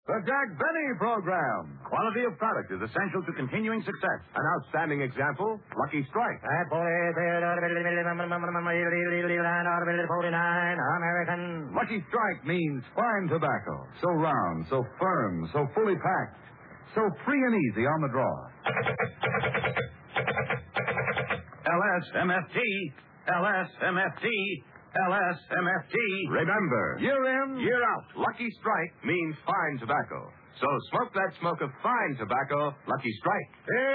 The Jack Benny Program. Quality of product is essential to continuing success. An outstanding example, Lucky Strike. American. Lucky Strike means fine tobacco. So round, so firm, so fully packed. So free and easy on the draw. LSMFT. LSMFT. LSMFT. Remember, year in, Year out. Lucky Strike means fine tobacco. So smoke that smoke of fine tobacco, Lucky Strike.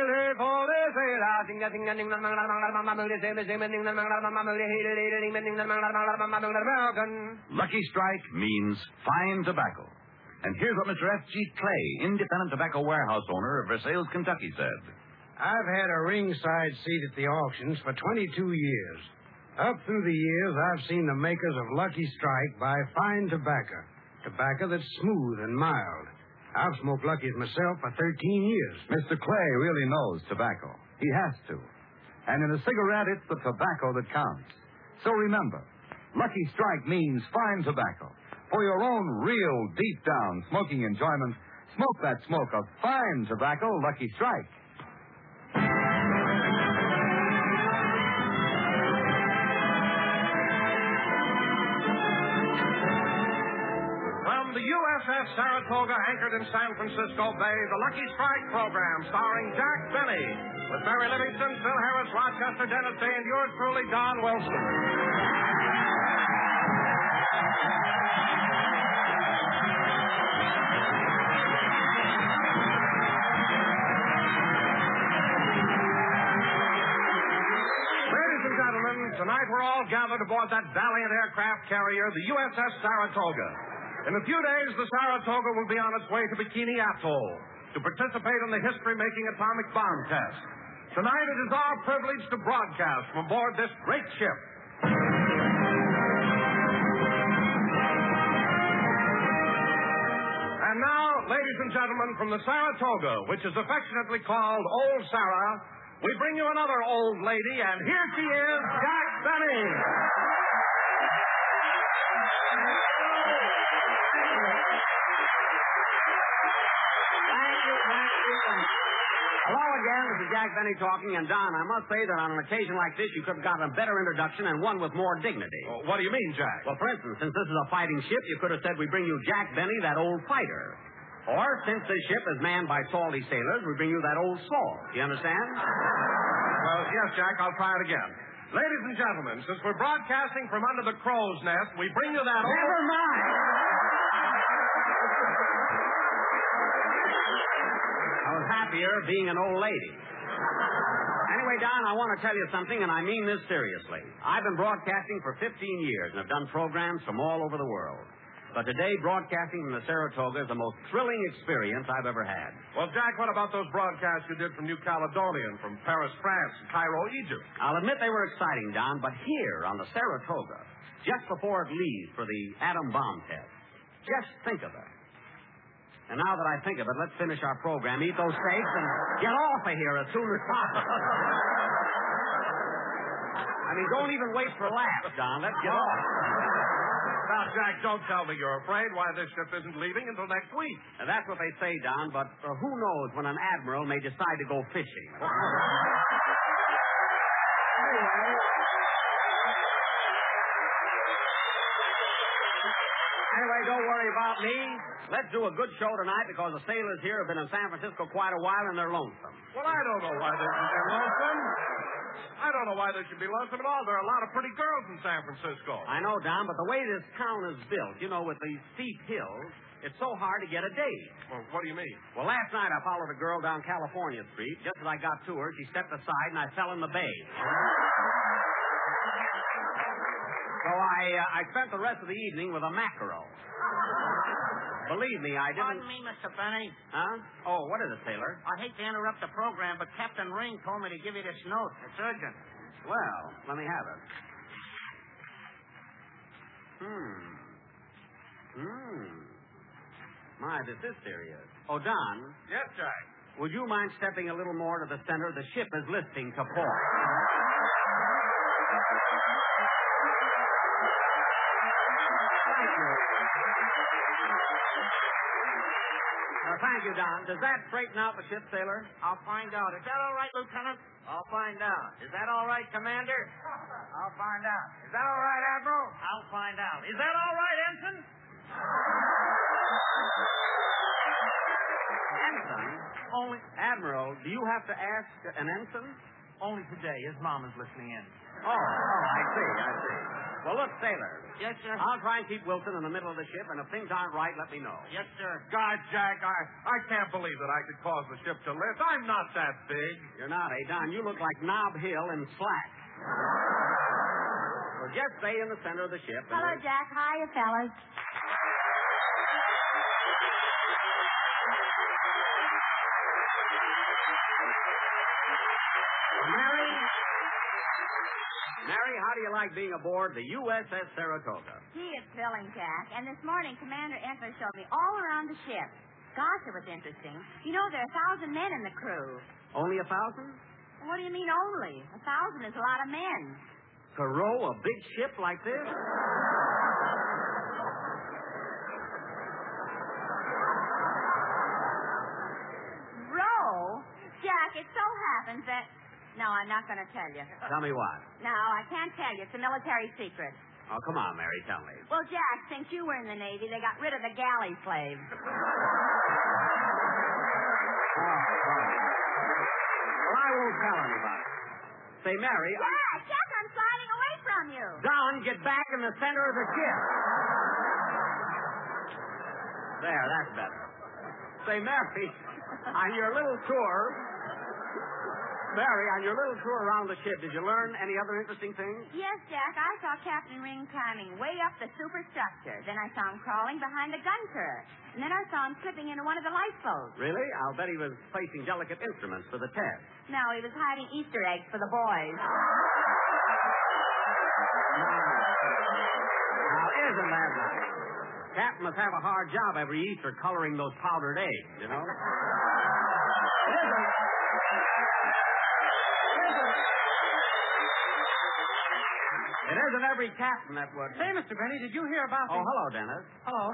Lucky Strike means fine tobacco. And here's what Mr. F.G. Clay, independent tobacco warehouse owner of Versailles, Kentucky, said. I've had a ringside seat at the auctions for 22 years. Up through the years, I've seen the makers of Lucky Strike buy fine tobacco that's smooth and mild. I've smoked Lucky's myself for 13 years. Mr. Clay really knows tobacco. He has to. And in a cigarette, it's the tobacco that counts. So remember, Lucky Strike means fine tobacco. For your own real, deep-down smoking enjoyment, smoke that smoke of fine tobacco, Lucky Strike. From the USS Saratoga, anchored in San Francisco Bay, the Lucky Strike program, starring Jack Benny, with Barry Livingston, Phil Harris, Rochester, Dennis Day, and yours truly, Don Wilson. Ladies and gentlemen, tonight we're all gathered aboard that valiant aircraft carrier, the USS Saratoga. In a few days, the Saratoga will be on its way to Bikini Atoll to participate in the history-making atomic bomb test. Tonight, it is our privilege to broadcast from aboard this great ship. And now, ladies and gentlemen, from the Saratoga, which is affectionately called Old Sarah, we bring you another old lady, and here she is, Jack Benny. Hello again, this is Jack Benny talking, and Don, I must say that on an occasion like this, you could have gotten a better introduction and one with more dignity. Well, what do you mean, Jack? Well, for instance, since this is a fighting ship, you could have said we bring you Jack Benny, that old fighter. Or, since this ship is manned by salty sailors, we bring you that old salt. You understand? Well, yes, Jack, I'll try it again. Ladies and gentlemen, since we're broadcasting from under the crow's nest, we bring you that old... Never mind. I was happier being an old lady. Anyway, Don, I want to tell you something, and I mean this seriously. I've been broadcasting for 15 years and have done programs from all over the world. But today, broadcasting from the Saratoga is the most thrilling experience I've ever had. Well, Jack, what about those broadcasts you did from New Caledonia and from Paris, France, and Cairo, Egypt? I'll admit they were exciting, Don, but here on the Saratoga, just before it leaves for the atom bomb test, just think of it. And now that I think of it, let's finish our program, eat those steaks, and get off of here as soon as possible. I mean, don't even wait for laughs, Don. Let's get off. Now, Jack, don't tell me you're afraid why this ship isn't leaving until next week. Now, that's what they say, Don, but who knows when an admiral may decide to go fishing. Anyway, don't worry about me. Let's do a good show tonight because the sailors here have been in San Francisco quite a while and they're lonesome. Well, I don't know why they should be lonesome. I don't know why they should be lonesome at all. There are a lot of pretty girls in San Francisco. I know, Don, but the way this town is built, you know, with these steep hills, it's so hard to get a date. Well, what do you mean? Well, last night I followed a girl down California Street. Just as I got to her, she stepped aside and I fell in the bay. So I spent the rest of the evening with a mackerel. Believe me, I didn't... Pardon me, Mr. Benny. Huh? Oh, what is it, Taylor? I hate to interrupt the program, but Captain Ring told me to give you this note. It's urgent. Well, let me have it. My, this is serious. Oh, Don. Yes, Jack. Would you mind stepping a little more to the center? The ship is listing to port. Thank you, Don. Does that straighten out the ship, sailor? I'll find out. Is that all right, Lieutenant? I'll find out. Is that all right, Commander? I'll find out. Is that all right, Admiral? I'll find out. Is that all right, Ensign? Ensign? Admiral, do you have to ask an ensign? Only today. His mom is listening in. Oh, I see. Well, look, sailor. Yes, sir. I'll try and keep Wilson in the middle of the ship, and if things aren't right, let me know. Yes, sir. God, Jack, I can't believe that I could cause the ship to lift. I'm not that big. You're not, eh, Don? You look like Nob Hill in slack. Well, just stay in the center of the ship. Hello, Jack. Hiya, fellas. Mary, how do you like being aboard the USS Saratoga? Gee, it's thrilling, Jack. And this morning, Commander Entler showed me all around the ship. Gosh, it was interesting. You know, there are 1,000 men in the crew. Only 1,000? What do you mean only? 1,000 is a lot of men. To row a big ship like this? Row? Jack, it so happens that... No, I'm not going to tell you. Tell me what? No, I can't tell you. It's a military secret. Oh, come on, Mary, tell me. Well, Jack, since you were in the Navy, they got rid of the galley slaves. Well, I won't tell anybody. Say, Mary... Jack, I'm sliding away from you. Don, get back in the center of the ship. There, that's better. Say, Mary, on your little tour... Mary, on your little tour around the ship, did you learn any other interesting things? Yes, Jack. I saw Captain Ring climbing way up the superstructure. Then I saw him crawling behind the gun turret. And then I saw him slipping into one of the lifeboats. Really? I'll bet he was placing delicate instruments for the test. No, he was hiding Easter eggs for the boys. Now, isn't that nice? Captain must have a hard job every Easter coloring those powdered eggs, you know? It isn't every captain that would. Say, Mr. Benny, did you hear about Oh, hello, Dennis. Hello.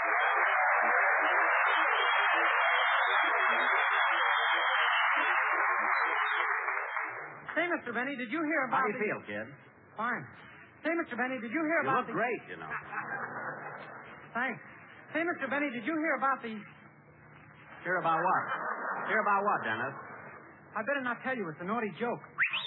Say, Mr. Benny, did you hear How about do you feel, kid? Fine. Say, Mr. Benny, did you hear You about look great, you know. Thanks. Say, Mr. Benny, did you hear about the... Hear about what? Hear about what, Dennis? I better not tell you. It's a naughty joke.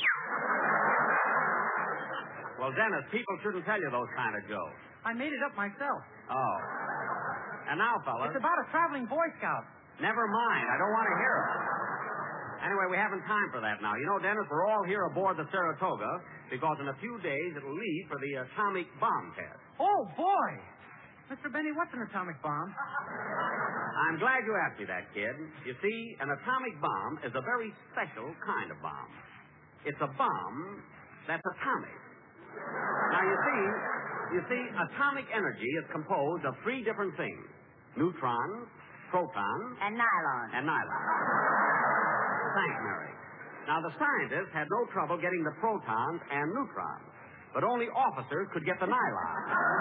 Well, Dennis, people shouldn't tell you those kind of jokes. I made it up myself. Oh. And now, fellas... It's about a traveling Boy Scout. Never mind. I don't want to hear it. Anyway, we haven't time for that now. You know, Dennis, we're all here aboard the Saratoga because in a few days it'll leave for the atomic bomb test. Oh, boy. Mr. Benny, what's an atomic bomb? I'm glad you asked me that, kid. You see, an atomic bomb is a very special kind of bomb. It's a bomb that's atomic. Now, you see, atomic energy is composed of three different things. Neutrons, protons, And nylon. Thanks, Mary. Now, the scientists had no trouble getting the protons and neutrons, but only officers could get the nylon.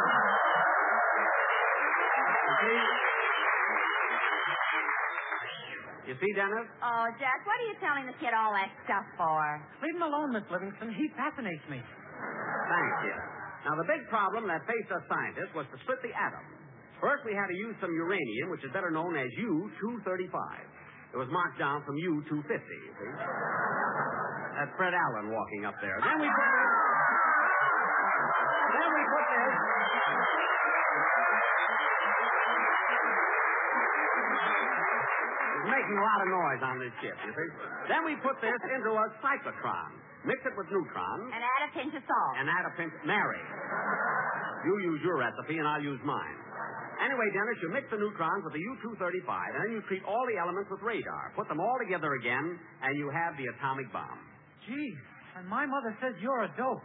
You see, Dennis? Oh, Jack, what are you telling the kid all that stuff for? Leave him alone, Miss Livingston. He fascinates me. Thanks, kid. Now, the big problem that faced us scientists was to split the atom. First, we had to use some uranium, which is better known as U-235. It was marked down from U-250, you see. That's Fred Allen walking up there. Then we put this... It's making a lot of noise on this ship, you see. Then we put this into a cyclotron. Mix it with neutrons. And add a pinch of salt. And add a pinch... Mary. You use your recipe and I'll use mine. Anyway, Dennis, you mix the neutrons with the U-235, and then you treat all the elements with radar. Put them all together again, and you have the atomic bomb. Gee, and my mother says you're a dope.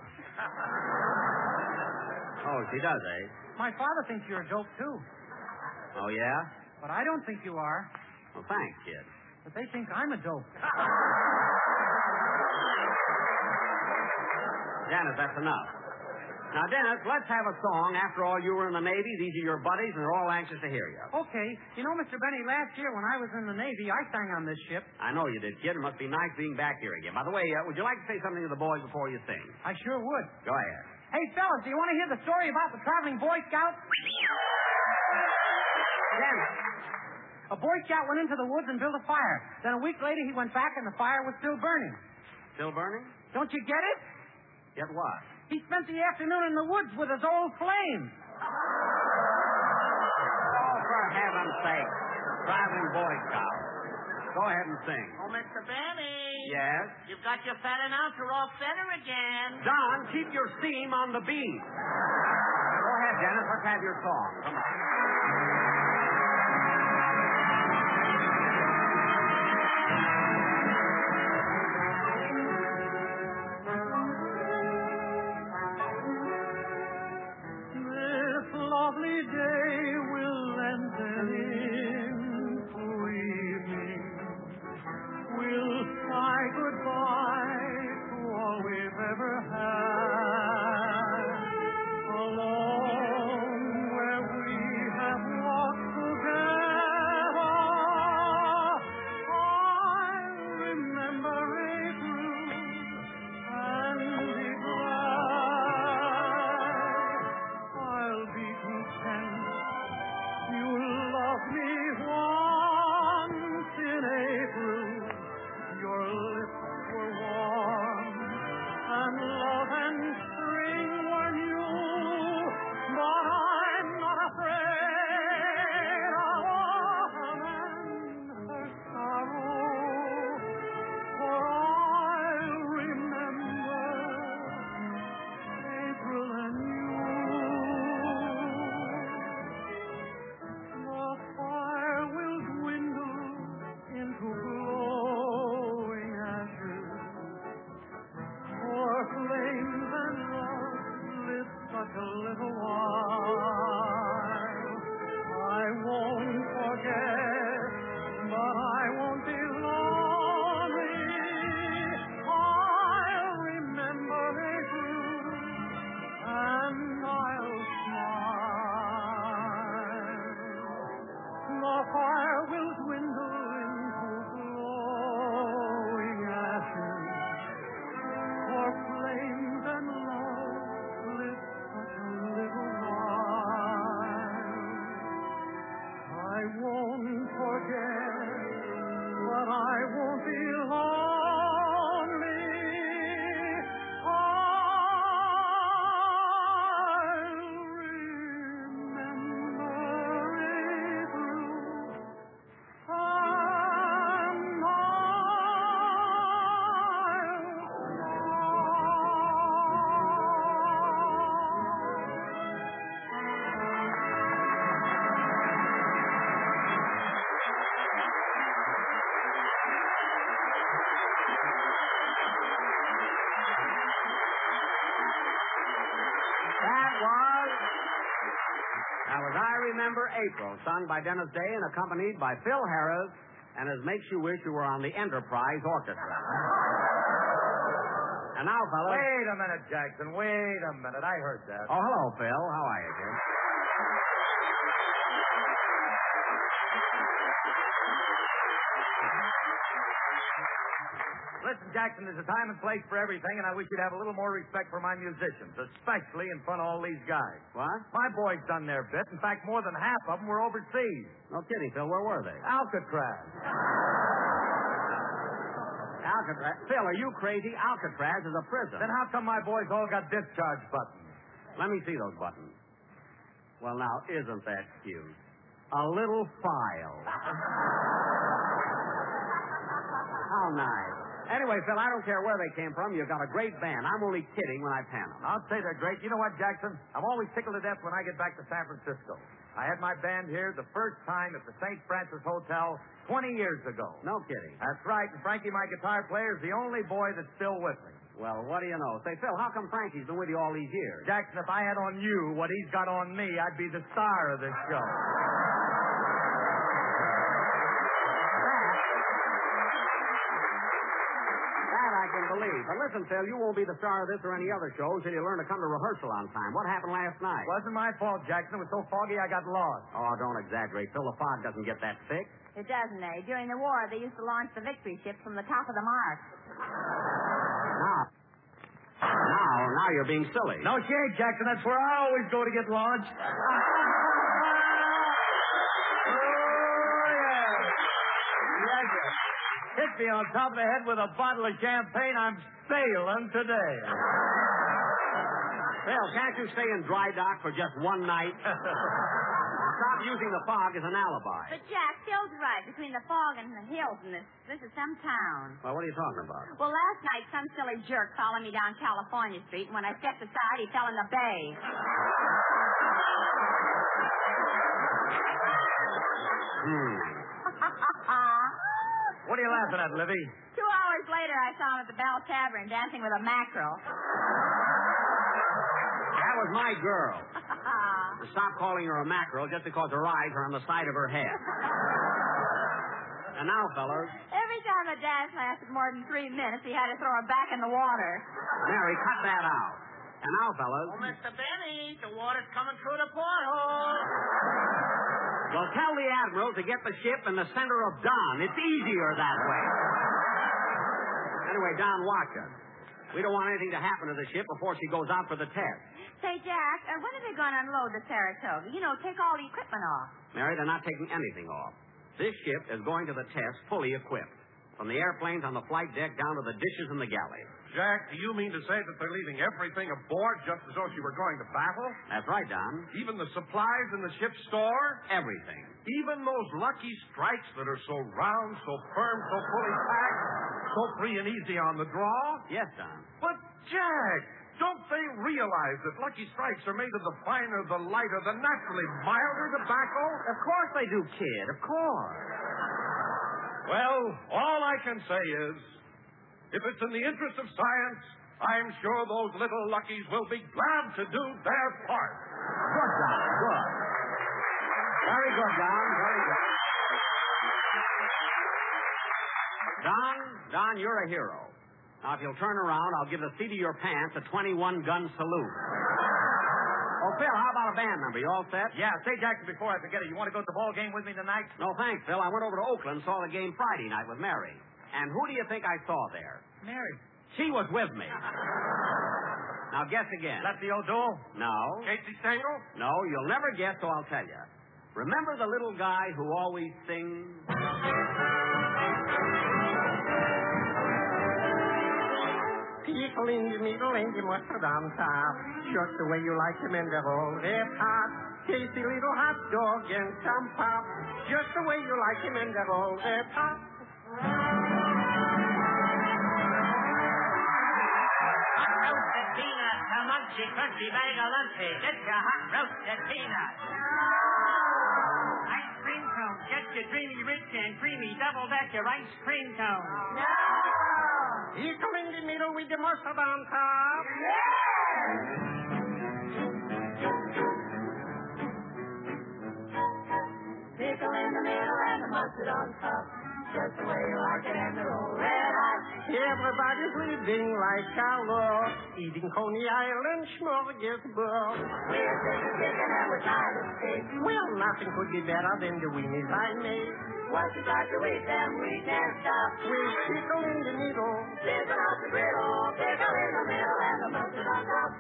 Oh, she does, eh? My father thinks you're a dope, too. Oh, yeah? But I don't think you are. Well, thanks, kid. But they think I'm a dope. Dennis, that's enough. Now, Dennis, let's have a song. After all, you were in the Navy. These are your buddies, and they're all anxious to hear you. Okay. You know, Mr. Benny, last year when I was in the Navy, I sang on this ship. I know you did, kid. It must be nice being back here again. By the way, would you like to say something to the boys before you sing? I sure would. Go ahead. Hey, fellas, do you want to hear the story about the traveling Boy Scout? Dennis. A Boy Scout went into the woods and built a fire. Then a week later, he went back and the fire was still burning. Still burning? Don't you get it? Get what? He spent the afternoon in the woods with his old flame. Oh, for heaven's sake. Traveling Boy Scout. Go ahead and sing. Oh, Mr. Benny. Yes? You've got your fat announcer off center again. Don, keep your steam on the beam. Go ahead, Dennis. Let's have your song. Come on. Lovely day will lengthen into evening. We'll say goodbye to all we've ever had. Alone where we have walked together, I'll remember April and be glad. I'll be content. You'll love me once in April. Your lips were warm, and love and spring were new. But I'm not afraid of autumn and her sorrow, for I'll remember April and you. The fire will dwindle into glowing ashes, for flames and love live such a little while. I won't forget, but I won't be lonely. I'll remember April, and I'll smile. The fire will dwindle into glowing ashes, for flames and love live such a little while. I won't forget, but I won't be lonely. I'll remember April, and That was I Remember April, sung by Dennis Day and accompanied by Phil Harris, and as makes you wish you were on the Enterprise Orchestra. And now, fellas. Wait a minute, Jackson. Wait a minute. I heard that. Oh, hello, Phil. How are you, kid? Listen, Jackson, there's a time and place for everything, and I wish you'd have a little more respect for my musicians, especially in front of all these guys. What? My boys done their bit. In fact, more than half of them were overseas. No kidding, Phil. Where were they? Alcatraz. Alcatraz? Phil, are you crazy? Alcatraz is a prison. Then how come my boys all got discharge buttons? Let me see those buttons. Well, now, isn't that cute? A little file. How nice. Anyway, Phil, I don't care where they came from. You've got a great band. I'm only kidding when I pan them. I'll say they're great. You know what, Jackson? I'm always tickled to death when I get back to San Francisco. I had my band here the first time at the St. Francis Hotel 20 years ago. No kidding. That's right. And Frankie, my guitar player, is the only boy that's still with me. Well, what do you know? Say, Phil, how come Frankie's been with you all these years? Jackson, if I had on you what he's got on me, I'd be the star of this show. That I can believe. Hey, but listen, Phil, you won't be the star of this or any other show until you learn to come to rehearsal on time. What happened last night? Wasn't my fault, Jackson. It was so foggy I got lost. Oh, don't exaggerate, Phil. The fog doesn't get that thick. It doesn't, eh? During the war, they used to launch the victory ships from the top of the Mars. Now you're being silly. No shade, Jackson. That's where I always go to get launched. Hit me on top of the head with a bottle of champagne. I'm sailing today. Phil, can't you stay in dry dock for just one night? Stop using the fog as an alibi. But, Jack, Phil's right. Between the fog and the hills and this is some town. Well, what are you talking about? Well, last night, some silly jerk followed me down California Street, and when I stepped aside, he fell in the bay. What are you laughing at, Livy? 2 hours later, I saw him at the Bell Tavern dancing with a mackerel. That was my girl. Stop calling her a mackerel just because her eyes are on the side of her head. And now, fellas. Every time the dance lasted more than 3 minutes, he had to throw her back in the water. Mary, cut that out. And now, fellas. Oh, Mr. Benny, the water's coming through the porthole. Well, tell the Admiral to get the ship in the center of Don. It's easier that way. Anyway, Don, watch us. We don't want anything to happen to the ship before she goes out for the test. Say, Jack, when are they going to unload the Saratoga? You know, take all the equipment off. Mary, they're not taking anything off. This ship is going to the test fully equipped. From the airplanes on the flight deck down to the dishes in the galley. Jack, do you mean to say that they're leaving everything aboard just as though she were going to battle? That's right, Don. Even the supplies in the ship's store? Everything. Even those lucky strikes that are so round, so firm, so fully packed, so free and easy on the draw? Yes, Don. But, Jack, don't they realize that Lucky Strikes are made of the finer, the lighter, the naturally milder tobacco? Of course they do, kid. Of course. Well, all I can say is, if it's in the interest of science, I'm sure those little Luckies will be glad to do their part. Good, Don. Good. Very good, Don. Very good. Don, you're a hero. Now, if you'll turn around, I'll give the seat of your pants a 21-gun salute. Oh, Phil, how about a band number? You all set? Yeah, say, Jackson, before I forget it, you want to go to the ball game with me tonight? No, thanks, Phil. I went over to Oakland, saw the game Friday night with Mary. And who do you think I saw there? Mary. She was with me. Now, guess again. Lefty O'Doul? No. Casey Stengel? No, you'll never guess, so I'll tell you. Remember the little guy who always sings? People in the middle and the mustard on top. Just the way you like them and they're all red hot. Tasty little hot dog and some pop. Just the way you like them and they're all red hot. Roasted peanut, a munchy, crunchy bag of lunchy. Get your hot roasted peanut. Ice cream cone. Get your dreamy, rich, and creamy double-decker ice cream cone. Equal in the middle with the mustard on top. Pickle in the middle and the mustard on top. Just the way you like it and they're all red hot. Everybody's living like our eating Coney Island smorgasbord. We're chicken and we're tired of steak. Well, nothing could be better than the weenies I made. Once you start to eat them, we can't stop. With pickle in the middle, sizzle off the griddle, pickle in the middle and the mustard on top.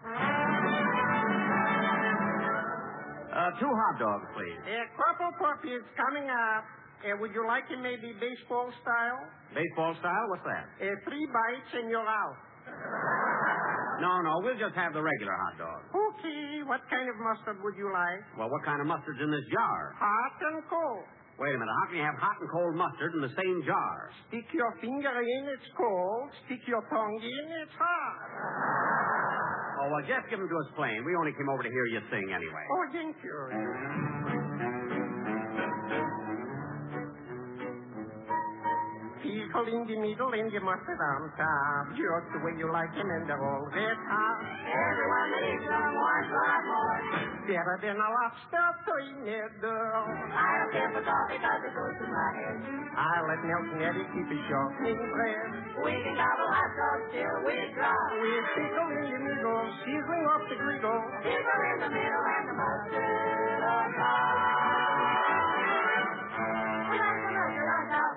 2 hot dogs, please. Corporal Puppy is coming up. Would you like it maybe baseball style? Baseball style? What's that? 3 bites and you're out. No, we'll just have the regular hot dog. Okay, what kind of mustard would you like? Well, what kind of mustard's in this jar? Hot and cold. Wait a minute, how can you have hot and cold mustard in the same jar? Stick your finger in, it's cold. Stick your tongue in, it's hot. Oh, well, just give them to us plain. We only came over to hear you sing anyway. Oh, thank you. pickle in the middle and the mustard on top. Just the way you like them and they're all red hot. Everyone that eats them wants a lot more. Better than a lobster tornado. I don't care for coffee because it goes to my head. I'll let Nelson Eddy keep his sharpening bread. We can gobble hot dogs till we drop. With pickle in the middle, sizzling off the griddle. Pickle in the middle and the mustard on top. We like the mustard on top.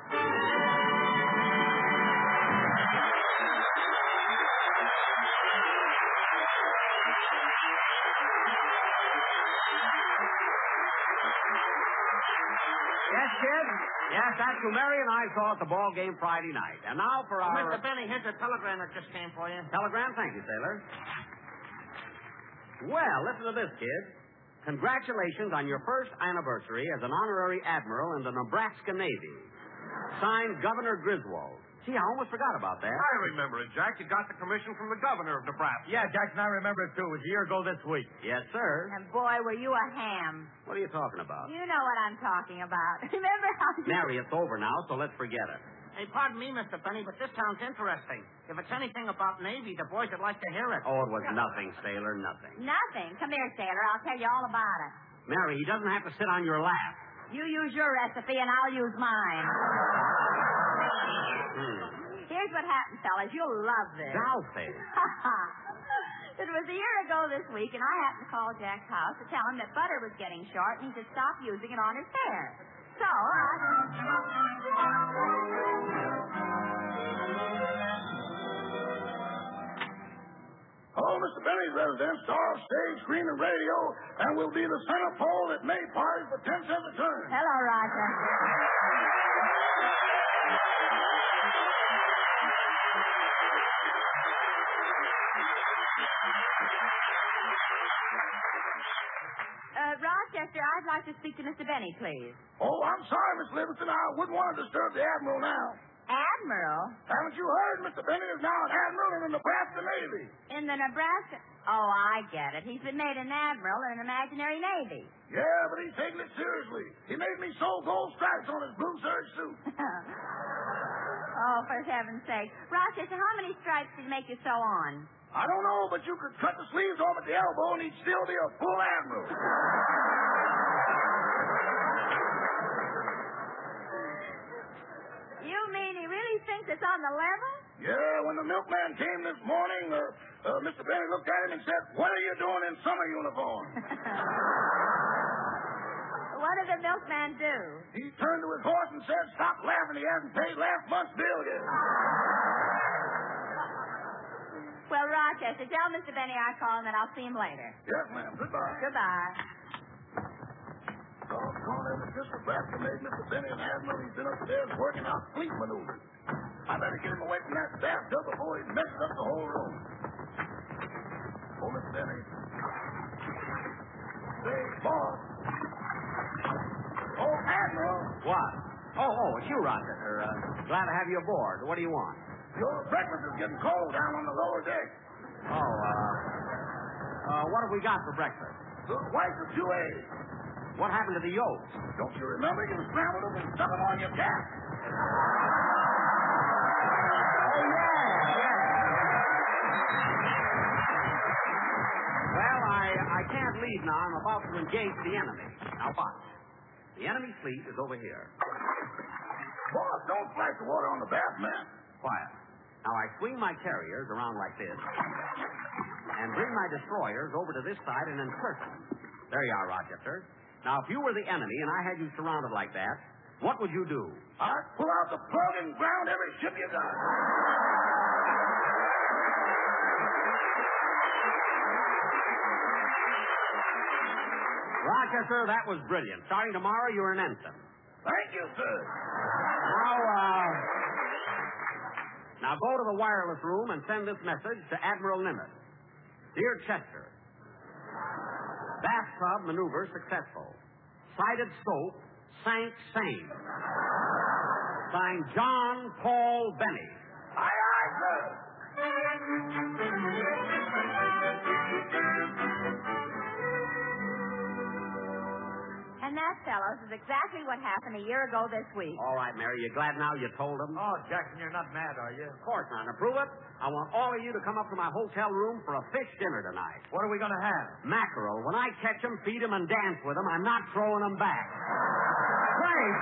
Yes, kid? Yes, that's who Mary and I saw at the ball game Friday night. And now for our... Mr. Benny, here's a telegram that just came for you. Telegram? Thank you, sailor. Well, listen to this, kid. Congratulations on your first anniversary as an honorary admiral in the Nebraska Navy. Signed, Governor Griswold. Gee, I almost forgot about that. I remember it, Jack. You got the commission from the governor of Nebraska. Yeah, Jackson, I remember it, too. It was a year ago this week. Yes, sir. And boy, were you a ham. What are you talking about? You know what I'm talking about. Remember how you... Mary, it's over now, so let's forget it. Hey, pardon me, Mr. Benny, but this sounds interesting. If it's anything about Navy, the boys would like to hear it. Oh, it was nothing, sailor, nothing. Nothing. Come here, sailor. I'll tell you all about it. Mary, he doesn't have to sit on your lap. You use your recipe, and I'll use mine. Here's what happened, fellas. You'll love this. Alfie. It was a year ago this week, and I happened to call Jack's house to tell him that butter was getting short and he should stop using it on his hair. So, Hello, Mr. Benny's residence, star of stage, screen, and radio, and will be the center pole at May party for 10 cents a turn. Hello, Roger. Rochester, I'd like to speak to Mr. Benny, please. Oh, I'm sorry, Miss Livingston. I wouldn't want to disturb the Admiral now. Admiral? Haven't you heard? Mr. Benny is now an Admiral in the Nebraska Navy. In the Nebraska? Oh, I get it. He's been made an Admiral in an imaginary Navy. Yeah, but he's taking it seriously. He made me sew gold stripes on his blue serge suit. Oh, for heaven's sake. Rochester, how many stripes did he make you sew on? I don't know, but you could cut the sleeves off at the elbow and he'd still be a full Admiral. You mean he really thinks it's on the level? Yeah, when the milkman came this morning, Mr. Benny looked at him and said, "What are you doing in summer uniform?" What did the milkman do? He turned to his horse and said, "Stop laughing. He hasn't paid last month's bill yet." Well, Rochester, tell Mr. Benny I called and then I'll see him later. Yes, ma'am. Goodbye. Goodbye. Doggone it, if this Nebraska made Mr. Benny an Admiral, he's been upstairs working out fleet maneuvers. I better get him away from that bathtub before he messes up the whole room. Oh, Mr. Benny. Say, boss. Oh, Admiral. What? Oh, it's you, Rochester. Glad to have you aboard. What do you want? Your breakfast is getting cold down on the lower deck. What have we got for breakfast? The whites of 2 eggs. What happened to the yolks? Don't you remember? You scrambled them and stuck them on your cap. Oh, yeah. Well, I can't leave now. I'm about to engage the enemy. Now, watch. The enemy fleet is over here. Boss, don't splash the water on the bath, man. Quiet. Now, I swing my carriers around like this and bring my destroyers over to this side and encircle them. There you are, Rochester. Now, if you were the enemy and I had you surrounded like that, what would you do? I'd pull out the plug and ground every ship you got. Rochester, that was brilliant. Starting tomorrow, you're an ensign. Thank you, sir. Now go to the wireless room and send this message to Admiral Nimitz. Dear Chester, bathtub maneuver successful. Sighted soap sank sane. Signed John Paul Benny. Aye, aye, sir. And that, fellows, is exactly what happened a year ago this week. All right, Mary, you glad now you told them? Oh, Jackson, you're not mad, are you? Of course not. To prove it, I want all of you to come up to my hotel room for a fish dinner tonight. What are we going to have? Mackerel. When I catch them, feed them, and dance with them, I'm not throwing them back. Great,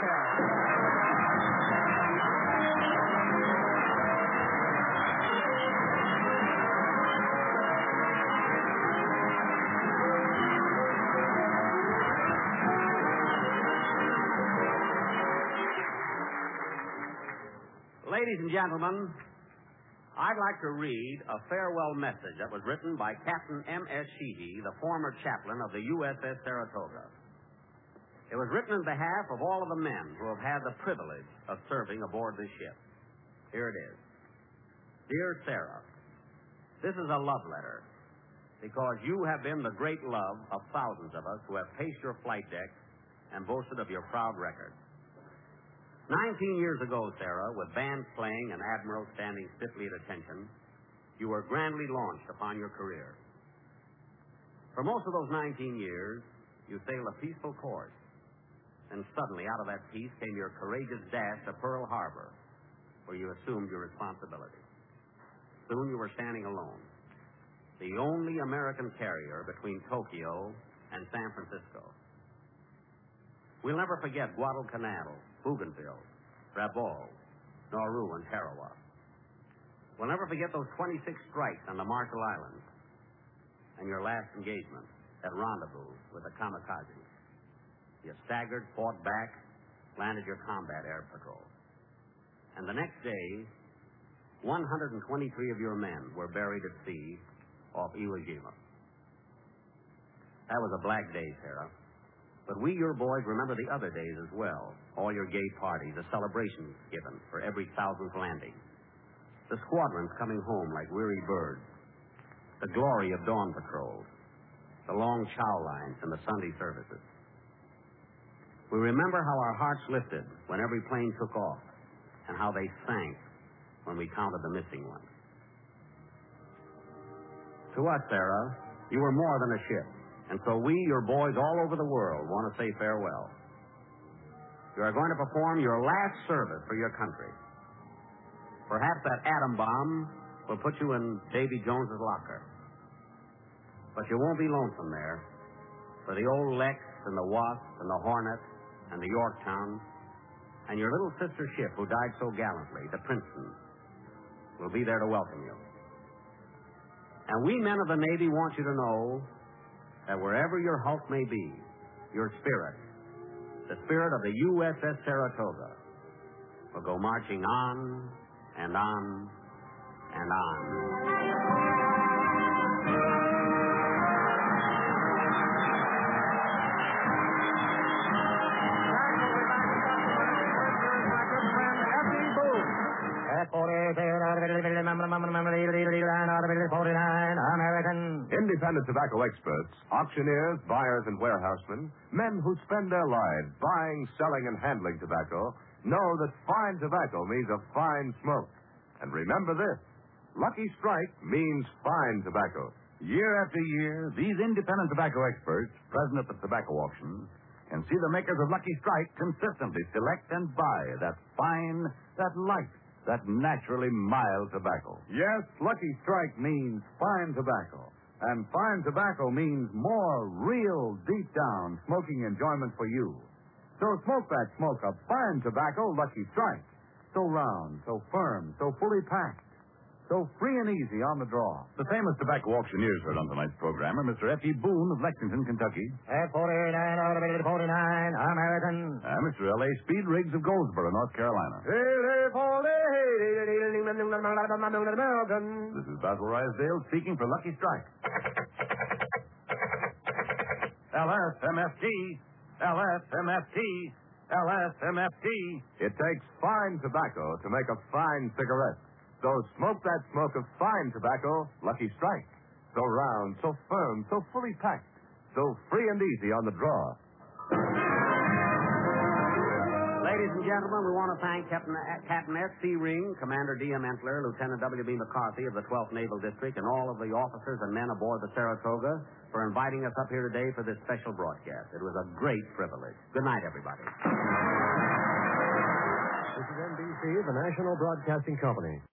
Ladies and gentlemen, I'd like to read a farewell message that was written by Captain M.S. Sheehy, the former chaplain of the USS Saratoga. It was written on behalf of all of the men who have had the privilege of serving aboard this ship. Here it is. Dear Sarah, this is a love letter because you have been the great love of thousands of us who have paced your flight deck and boasted of your proud record. 19 years ago, Sarah, with bands playing and admirals standing stiffly at attention, you were grandly launched upon your career. For most of those 19 years, you sailed a peaceful course. And suddenly, out of that peace, came your courageous dash to Pearl Harbor, where you assumed your responsibility. Soon you were standing alone, the only American carrier between Tokyo and San Francisco. We'll never forget Guadalcanal, Bougainville, Rabaul, Nauru, and Tarawa. We'll never forget those 26 strikes on the Marshall Islands and your last engagement at Rendezvous with the kamikazes. You staggered, fought back, landed your combat air patrol. And the next day, 123 of your men were buried at sea off Iwo Jima. That was a black day, Sarah. But we, your boys, remember the other days as well. All your gay parties, the celebrations given for every 1,000th landing. The squadrons coming home like weary birds. The glory of dawn patrols. The long chow lines and the Sunday services. We remember how our hearts lifted when every plane took off and how they sank when we counted the missing ones. To us, Sarah, you were more than a ship. And so we, your boys all over the world, want to say farewell. You are going to perform your last service for your country. Perhaps that atom bomb will put you in Davy Jones's locker. But you won't be lonesome there. For the old Lex and the Wasp and the Hornet and the Yorktown and your little sister ship who died so gallantly, the Princeton, will be there to welcome you. And we men of the Navy want you to know that wherever your hulk may be, your spirit, the spirit of the USS Saratoga, will go marching on and on and on. Independent tobacco experts, auctioneers, buyers, and warehousemen, men who spend their lives buying, selling, and handling tobacco, know that fine tobacco means a fine smoke. And remember this, Lucky Strike means fine tobacco. Year after year, these independent tobacco experts, present at the tobacco auctions, can see the makers of Lucky Strike consistently select and buy that fine, that light, that naturally mild tobacco. Yes, Lucky Strike means fine tobacco. And fine tobacco means more real, deep-down smoking enjoyment for you. So smoke that smoke of fine tobacco, Lucky Strike. So round, so firm, so fully packed. So free and easy on the draw. The famous tobacco auctioneers heard on tonight's program are Mr. F.E. Boone of Lexington, Kentucky. At 49, American. And Mr. L.A. Speed Riggs of Goldsboro, North Carolina. This is Basil Rysdale speaking for Lucky Strike. LSMFT, LSMFT, LSMFT. It takes fine tobacco to make a fine cigarette. So smoke that smoke of fine tobacco, Lucky Strike. So round, so firm, so fully packed, so free and easy on the draw. Ladies and gentlemen, we want to thank Captain S.C. Ring, Commander D.M. Entler, Lieutenant W.B. McCarthy of the 12th Naval District, and all of the officers and men aboard the Saratoga for inviting us up here today for this special broadcast. It was a great privilege. Good night, everybody. This is NBC, the National Broadcasting Company.